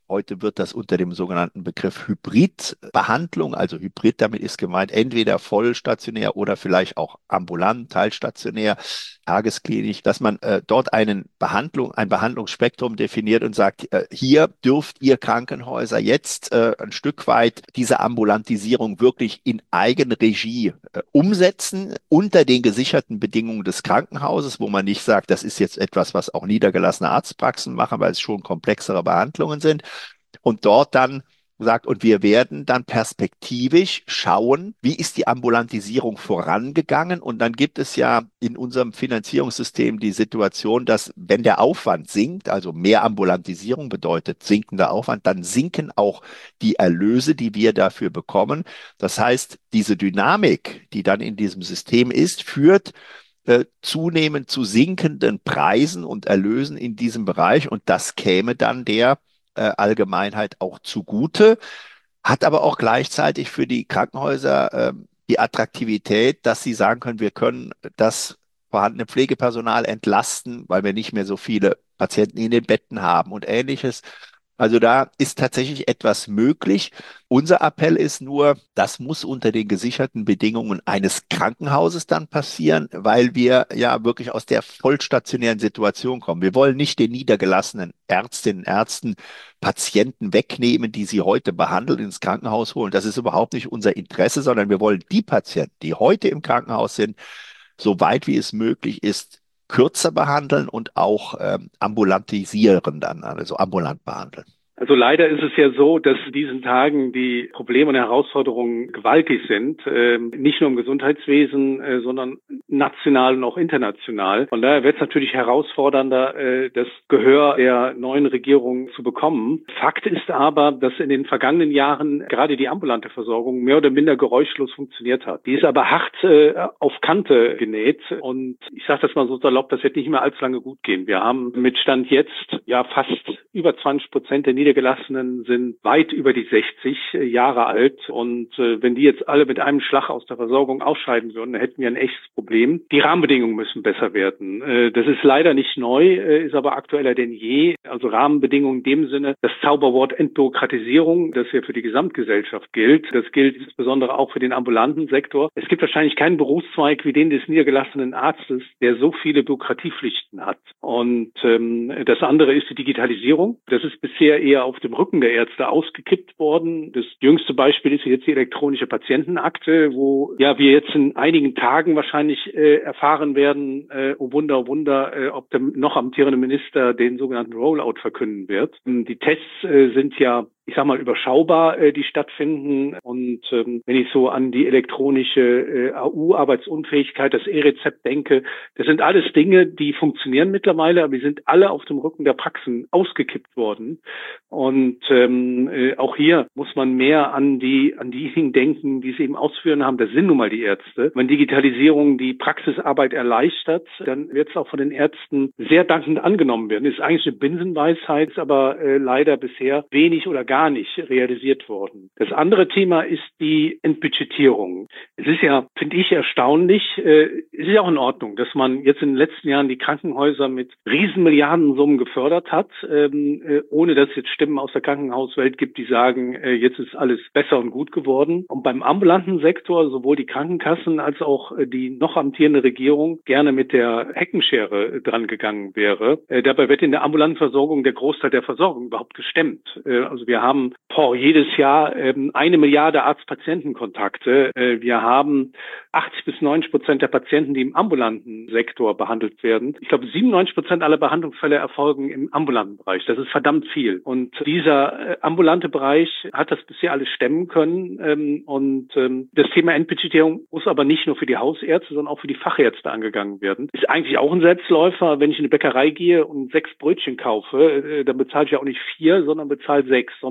Heute wird das unter dem sogenannten Begriff Hybridbehandlung, also Hybrid, damit ist gemeint, entweder vollstationär oder vielleicht auch ambulant, teilstationär, Tagesklinik, dass man äh, dort einen Behandlung, ein Behandlungsspektrum definiert und sagt, äh, hier dürft ihr Krankenhäuser jetzt äh, ein Stück weit diese Ambulantisierung wirklich in Eigenregie äh, umsetzen, unter den gesicherten Bedingungen des Krankenhauses, wo man nicht sagt, das ist jetzt etwas, was auch niedergelassene Arztpraxen machen, weil es schon komplexere Behandlungen sind. Und dort dann sagt, und wir werden dann perspektivisch schauen, wie ist die Ambulantisierung vorangegangen. Und dann gibt es ja in unserem Finanzierungssystem die Situation, dass wenn der Aufwand sinkt, also mehr Ambulantisierung bedeutet sinkender Aufwand, dann sinken auch die Erlöse, die wir dafür bekommen. Das heißt, diese Dynamik, die dann in diesem System ist, führt äh, zunehmend zu sinkenden Preisen und Erlösen in diesem Bereich. Und das käme dann der Allgemeinheit auch zugute, hat aber auch gleichzeitig für die Krankenhäuser äh, die Attraktivität, dass sie sagen können, wir können das vorhandene Pflegepersonal entlasten, weil wir nicht mehr so viele Patienten in den Betten haben und Ähnliches. Also da ist tatsächlich etwas möglich. Unser Appell ist nur, das muss unter den gesicherten Bedingungen eines Krankenhauses dann passieren, weil wir ja wirklich aus der vollstationären Situation kommen. Wir wollen nicht den niedergelassenen Ärztinnen und Ärzten Patienten wegnehmen, die sie heute behandeln, ins Krankenhaus holen. Das ist überhaupt nicht unser Interesse, sondern wir wollen die Patienten, die heute im Krankenhaus sind, so weit wie es möglich ist, kürzer behandeln und auch ähm, ambulantisieren dann, also ambulant behandeln. Also leider ist es ja so, dass in diesen Tagen die Probleme und Herausforderungen gewaltig sind, äh, nicht nur im Gesundheitswesen, äh, sondern national und auch international. Von daher wird es natürlich herausfordernder, äh, das Gehör der neuen Regierung zu bekommen. Fakt ist aber, dass in den vergangenen Jahren gerade die ambulante Versorgung mehr oder minder geräuschlos funktioniert hat. Die ist aber hart äh, auf Kante genäht und ich sage das mal so salopp, das wird nicht mehr allzu lange gut gehen. Wir haben mit Stand jetzt ja fast über zwanzig Prozent der Niedergelassenen sind weit über die sechzig Jahre alt und äh, wenn die jetzt alle mit einem Schlag aus der Versorgung ausscheiden würden, dann hätten wir ein echtes Problem. Die Rahmenbedingungen müssen besser werden. Äh, das ist leider nicht neu, äh, ist aber aktueller denn je. Also Rahmenbedingungen in dem Sinne, das Zauberwort Entbürokratisierung, das ja für die Gesamtgesellschaft gilt, das gilt insbesondere auch für den ambulanten Sektor. Es gibt wahrscheinlich keinen Berufszweig wie den des niedergelassenen Arztes, der so viele Bürokratiepflichten hat. Und ähm, das andere ist die Digitalisierung. Das ist bisher eher auf dem Rücken der Ärzte ausgekippt worden. Das jüngste Beispiel ist jetzt die elektronische Patientenakte, wo ja wir jetzt in einigen Tagen wahrscheinlich äh, erfahren werden, äh, oh Wunder, oh Wunder, äh, ob der noch amtierende Minister den sogenannten Rollout verkünden wird. Die Tests äh, sind ja, ich sag mal, überschaubar, äh, die stattfinden. Und ähm, wenn ich so an die elektronische äh, A U-Arbeitsunfähigkeit, das E-Rezept denke, das sind alles Dinge, die funktionieren mittlerweile, aber die sind alle auf dem Rücken der Praxen ausgekippt worden. Und ähm, äh, auch hier muss man mehr an die an diejenigen denken, die es eben ausführen haben. Das sind nun mal die Ärzte. Wenn Digitalisierung die Praxisarbeit erleichtert, dann wird es auch von den Ärzten sehr dankend angenommen werden. Ist eigentlich eine Binsenweisheit, ist aber äh, leider bisher wenig oder gar nicht realisiert worden. Das andere Thema ist die Entbudgetierung. Es ist ja, finde ich, erstaunlich. Äh, es ist ja auch in Ordnung, dass man jetzt in den letzten Jahren die Krankenhäuser mit Riesenmilliardensummen gefördert hat, ähm, äh, ohne dass es jetzt Stimmen aus der Krankenhauswelt gibt, die sagen, äh, jetzt ist alles besser und gut geworden. Und beim ambulanten Sektor, sowohl die Krankenkassen als auch äh, die noch amtierende Regierung gerne mit der Heckenschere äh, dran gegangen wäre. Äh, dabei wird in der ambulanten Versorgung der Großteil der Versorgung überhaupt gestemmt. Äh, also wir haben boah, jedes Jahr ähm, eine Milliarde Arzt-Patienten-Kontakte. Äh, wir haben achtzig bis neunzig Prozent der Patienten, die im ambulanten Sektor behandelt werden. Ich glaube, siebenundneunzig Prozent aller Behandlungsfälle erfolgen im ambulanten Bereich. Das ist verdammt viel. Und dieser äh, ambulante Bereich hat das bisher alles stemmen können. Ähm, und ähm, das Thema Entbudgetierung muss aber nicht nur für die Hausärzte, sondern auch für die Fachärzte angegangen werden. Ist eigentlich auch ein Selbstläufer. Wenn ich in eine Bäckerei gehe und sechs Brötchen kaufe, äh, dann bezahle ich ja auch nicht vier, sondern bezahle sechs. Sonst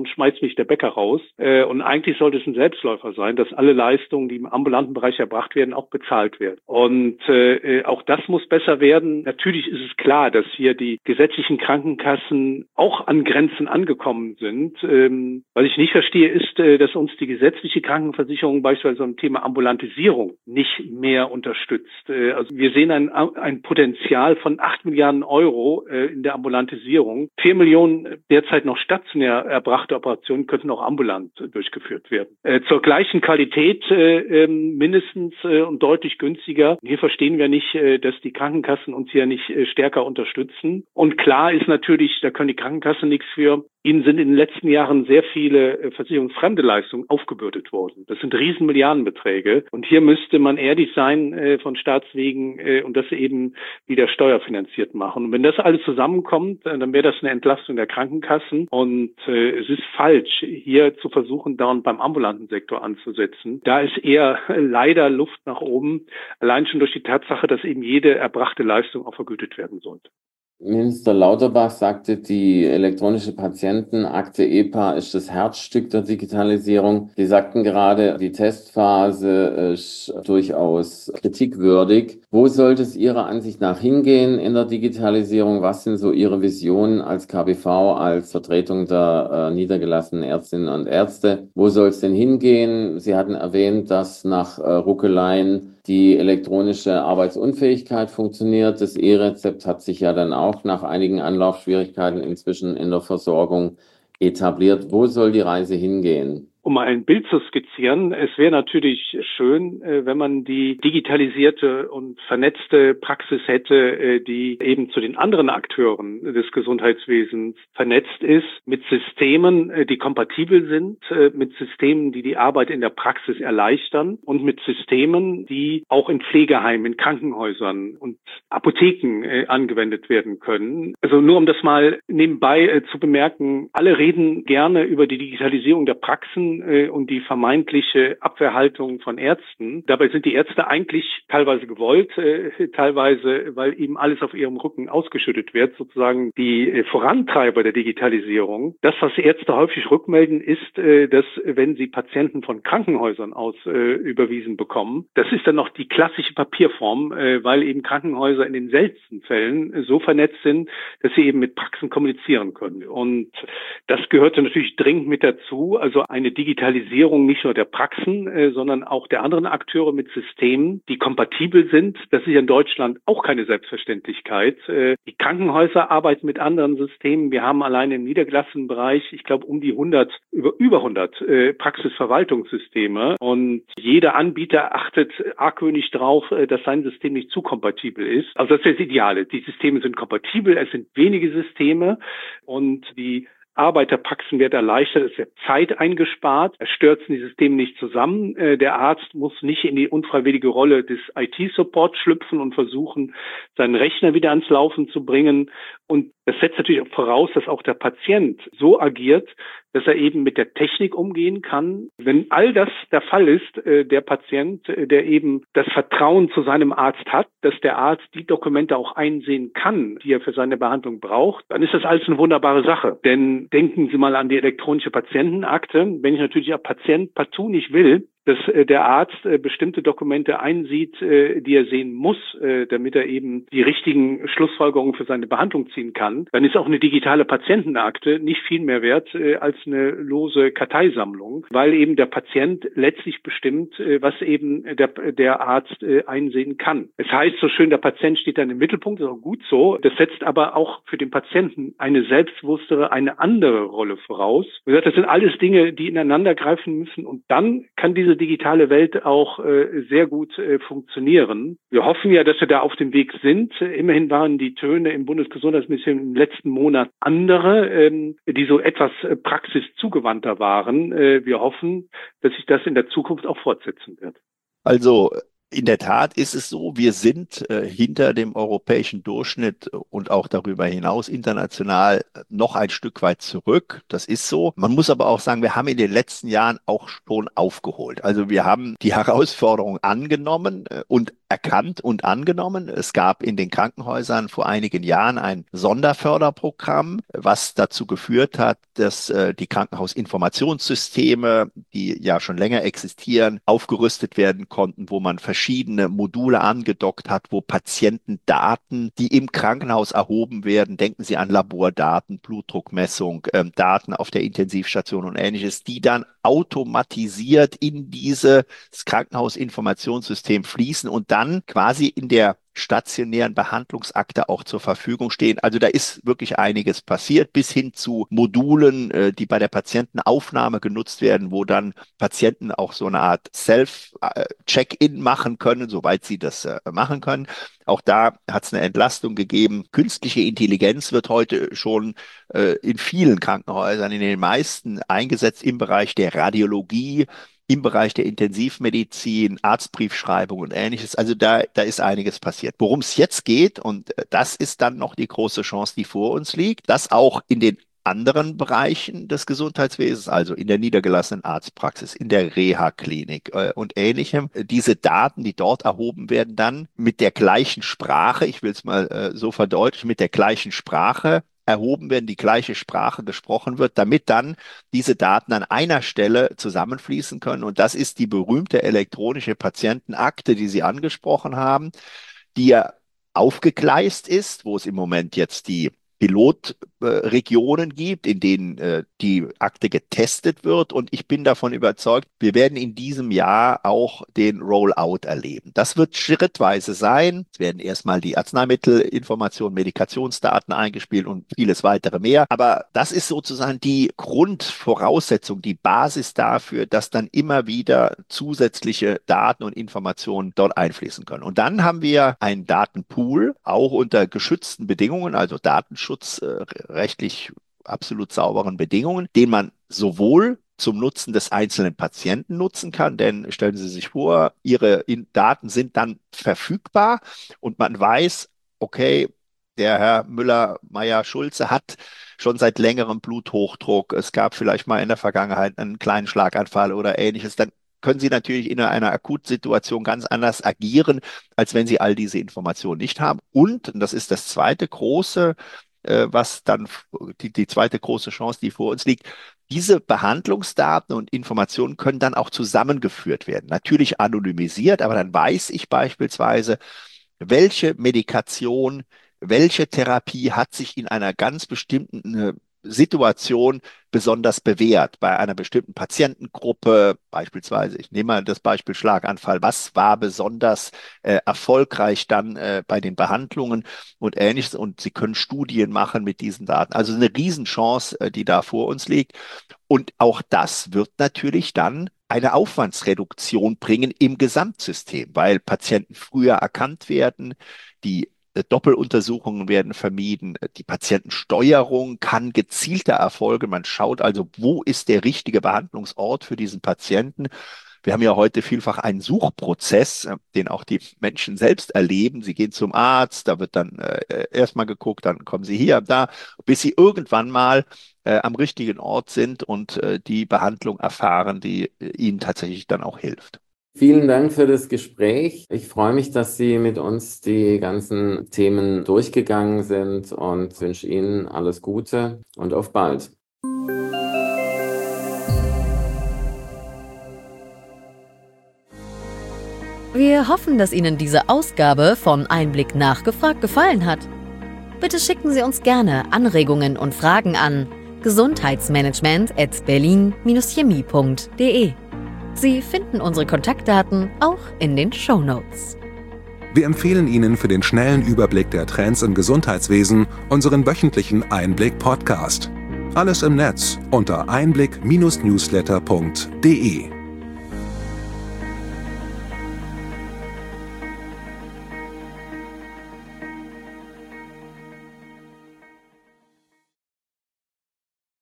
sonst schmeißt mich der Bäcker raus. Äh, und eigentlich sollte es ein Selbstläufer sein, dass alle Leistungen, die im ambulanten Bereich erbracht werden, auch bezahlt werden. Und äh, auch das muss besser werden. Natürlich ist es klar, dass hier die gesetzlichen Krankenkassen auch an Grenzen angekommen sind. Ähm, was ich nicht verstehe, ist, äh, dass uns die gesetzliche Krankenversicherung beispielsweise am Thema Ambulantisierung nicht mehr unterstützt. Äh, also wir sehen ein, ein Potenzial von acht Milliarden Euro äh, in der Ambulantisierung. Vier Millionen derzeit noch stationär erbrachte Operationen könnten auch ambulant äh, durchgeführt werden. Äh, zur gleichen Qualität äh, äh, mindestens äh, und deutlich günstiger. Hier verstehen wir nicht, äh, dass die Krankenkassen uns hier nicht äh, stärker unterstützen. Und klar ist natürlich, da können die Krankenkassen nichts für. Ihnen sind in den letzten Jahren sehr viele äh, versicherungsfremde Leistungen aufgebürdet worden. Das sind riesen Milliardenbeträge. Und hier müsste man ehrlich sein äh, von Staatswegen äh, und das eben wieder steuerfinanziert machen. Und wenn das alles zusammenkommt, äh, dann wäre das eine Entlastung der Krankenkassen. Und äh, es ist falsch, hier zu versuchen, dauernd beim ambulanten Sektor anzusetzen. Da ist eher äh, leider Luft nach oben, allein schon durch die Tatsache, dass eben jede erbrachte Leistung auch vergütet werden sollte. Minister Lauterbach sagte, die elektronische Patientenakte E P A ist das Herzstück der Digitalisierung. Sie sagten gerade, die Testphase ist durchaus kritikwürdig. Wo sollte es Ihrer Ansicht nach hingehen in der Digitalisierung? Was sind so Ihre Visionen als K B V, als Vertretung der äh, niedergelassenen Ärztinnen und Ärzte? Wo soll es denn hingehen? Sie hatten erwähnt, dass nach äh, Ruckeleien die elektronische Arbeitsunfähigkeit funktioniert. Das E-Rezept hat sich ja dann auch nach einigen Anlaufschwierigkeiten inzwischen in der Versorgung etabliert. Wo soll die Reise hingehen? Um mal ein Bild zu skizzieren, es wäre natürlich schön, wenn man die digitalisierte und vernetzte Praxis hätte, die eben zu den anderen Akteuren des Gesundheitswesens vernetzt ist, mit Systemen, die kompatibel sind, mit Systemen, die die Arbeit in der Praxis erleichtern und mit Systemen, die auch in Pflegeheimen, in Krankenhäusern und Apotheken angewendet werden können. Also nur um das mal nebenbei zu bemerken, alle reden gerne über die Digitalisierung der Praxen und die vermeintliche Abwehrhaltung von Ärzten. Dabei sind die Ärzte eigentlich teilweise gewollt, äh, teilweise, weil eben alles auf ihrem Rücken ausgeschüttet wird, sozusagen die äh, Vorantreiber der Digitalisierung. Das, was Ärzte häufig rückmelden, ist, äh, dass wenn sie Patienten von Krankenhäusern aus äh, überwiesen bekommen, das ist dann noch die klassische Papierform, äh, weil eben Krankenhäuser in den seltensten Fällen so vernetzt sind, dass sie eben mit Praxen kommunizieren können. Und das gehörte natürlich dringend mit dazu, also eine Digitalisierung nicht nur der Praxen, äh, sondern auch der anderen Akteure mit Systemen, die kompatibel sind. Das ist ja in Deutschland auch keine Selbstverständlichkeit. Äh, die Krankenhäuser arbeiten mit anderen Systemen. Wir haben allein im niedergelassenen Bereich, ich glaube, um die hundert, über, über hundert äh, Praxisverwaltungssysteme. Und jeder Anbieter achtet argwöhnisch drauf, äh, dass sein System nicht zu kompatibel ist. Also das ist das Ideale. Die Systeme sind kompatibel, es sind wenige Systeme und die Arbeit der Praxen wird erleichtert, es wird Zeit eingespart, es stürzen die Systeme nicht zusammen. Der Arzt muss nicht in die unfreiwillige Rolle des I T-Supports schlüpfen und versuchen, seinen Rechner wieder ans Laufen zu bringen. Und das setzt natürlich auch voraus, dass auch der Patient so agiert, dass er eben mit der Technik umgehen kann. Wenn all das der Fall ist, äh, der Patient, äh, der eben das Vertrauen zu seinem Arzt hat, dass der Arzt die Dokumente auch einsehen kann, die er für seine Behandlung braucht, dann ist das alles eine wunderbare Sache. Denn denken Sie mal an die elektronische Patientenakte. Wenn ich natürlich als Patient partout nicht will, dass äh, der Arzt äh, bestimmte Dokumente einsieht, äh, die er sehen muss, äh, damit er eben die richtigen Schlussfolgerungen für seine Behandlung ziehen kann, dann ist auch eine digitale Patientenakte nicht viel mehr wert äh, als eine lose Karteisammlung, weil eben der Patient letztlich bestimmt, äh, was eben der, der Arzt äh, einsehen kann. Es heißt so schön, der Patient steht dann im Mittelpunkt, das ist auch gut so. Das setzt aber auch für den Patienten eine selbstbewusstere, eine andere Rolle voraus. Wie gesagt, das sind alles Dinge, die ineinander greifen müssen und dann kann diese digitale Welt auch äh, sehr gut äh, funktionieren. Wir hoffen ja, dass wir da auf dem Weg sind. Immerhin waren die Töne im Bundesgesundheitsministerium im letzten Monat andere, ähm, die so etwas äh, praxiszugewandter waren. Äh, wir hoffen, dass sich das in der Zukunft auch fortsetzen wird. Also in der Tat ist es so, wir sind äh, hinter dem europäischen Durchschnitt und auch darüber hinaus international noch ein Stück weit zurück. Das ist so. Man muss aber auch sagen, wir haben in den letzten Jahren auch schon aufgeholt. Also wir haben die Herausforderung angenommen äh, und erkannt und angenommen. Es gab in den Krankenhäusern vor einigen Jahren ein Sonderförderprogramm, was dazu geführt hat, dass äh, die Krankenhausinformationssysteme, die ja schon länger existieren, aufgerüstet werden konnten, wo man verschiedene Module angedockt hat, wo Patientendaten, die im Krankenhaus erhoben werden, denken Sie an Labordaten, Blutdruckmessung, ähm, Daten auf der Intensivstation und Ähnliches, die dann automatisiert in dieses Krankenhausinformationssystem fließen und dann quasi in der stationären Behandlungsakte auch zur Verfügung stehen. Also da ist wirklich einiges passiert, bis hin zu Modulen, äh, die bei der Patientenaufnahme genutzt werden, wo dann Patienten auch so eine Art Self-Check-in machen können, soweit sie das äh, machen können. Auch da hat es eine Entlastung gegeben. Künstliche Intelligenz wird heute schon äh, in vielen Krankenhäusern, in den meisten eingesetzt im Bereich der Radiologie, im Bereich der Intensivmedizin, Arztbriefschreibung und Ähnliches. Also da, da ist einiges passiert. Worum es jetzt geht, und das ist dann noch die große Chance, die vor uns liegt, dass auch in den anderen Bereichen des Gesundheitswesens, also in der niedergelassenen Arztpraxis, in der Reha-Klinik äh, und Ähnlichem, diese Daten, die dort erhoben werden, dann mit der gleichen Sprache, ich will es mal äh, so verdeutlichen, mit der gleichen Sprache erhoben werden, die gleiche Sprache gesprochen wird, damit dann diese Daten an einer Stelle zusammenfließen können. Und das ist die berühmte elektronische Patientenakte, die Sie angesprochen haben, die ja aufgegleist ist, wo es im Moment jetzt die Pilotregionen äh, gibt, in denen äh, die Akte getestet wird. Und ich bin davon überzeugt, wir werden in diesem Jahr auch den Rollout erleben. Das wird schrittweise sein. Es werden erstmal die Arzneimittelinformationen, Medikationsdaten eingespielt und vieles weitere mehr. Aber das ist sozusagen die Grundvoraussetzung, die Basis dafür, dass dann immer wieder zusätzliche Daten und Informationen dort einfließen können. Und dann haben wir einen Datenpool, auch unter geschützten Bedingungen, also Datenschutz, schutzrechtlich absolut sauberen Bedingungen, den man sowohl zum Nutzen des einzelnen Patienten nutzen kann, denn stellen Sie sich vor, Ihre Daten sind dann verfügbar und man weiß, okay, der Herr Müller-Meyer-Schulze hat schon seit längerem Bluthochdruck, es gab vielleicht mal in der Vergangenheit einen kleinen Schlaganfall oder Ähnliches, dann können Sie natürlich in einer Akutsituation ganz anders agieren, als wenn Sie all diese Informationen nicht haben. Und, und das ist das zweite große, äh, was dann die, die zweite große Chance, die vor uns liegt, diese Behandlungsdaten und Informationen können dann auch zusammengeführt werden. Natürlich anonymisiert, aber dann weiß ich beispielsweise, welche Medikation, welche Therapie hat sich in einer ganz bestimmten äh, Situation besonders bewährt. Bei einer bestimmten Patientengruppe, beispielsweise, ich nehme mal das Beispiel Schlaganfall, was war besonders äh, erfolgreich dann äh, bei den Behandlungen und Ähnliches. Und Sie können Studien machen mit diesen Daten. Also eine Riesenchance, äh, die da vor uns liegt. Und auch das wird natürlich dann eine Aufwandsreduktion bringen im Gesamtsystem, weil Patienten früher erkannt werden, die Doppeluntersuchungen werden vermieden. Die Patientensteuerung kann gezielter erfolgen. Man schaut also, wo ist der richtige Behandlungsort für diesen Patienten. Wir haben ja heute vielfach einen Suchprozess, den auch die Menschen selbst erleben. Sie gehen zum Arzt, da wird dann äh, erstmal geguckt, dann kommen sie hier, da, bis sie irgendwann mal äh, am richtigen Ort sind und äh, die Behandlung erfahren, die äh, ihnen tatsächlich dann auch hilft. Vielen Dank für das Gespräch. Ich freue mich, dass Sie mit uns die ganzen Themen durchgegangen sind und wünsche Ihnen alles Gute und auf bald. Wir hoffen, dass Ihnen diese Ausgabe von Einblick nachgefragt gefallen hat. Bitte schicken Sie uns gerne Anregungen und Fragen an gesundheitsmanagement at berlin Bindestrich chemie Punkt de. Sie finden unsere Kontaktdaten auch in den Shownotes. Wir empfehlen Ihnen für den schnellen Überblick der Trends im Gesundheitswesen unseren wöchentlichen Einblick-Podcast. Alles im Netz unter einblick Bindestrich newsletter Punkt de.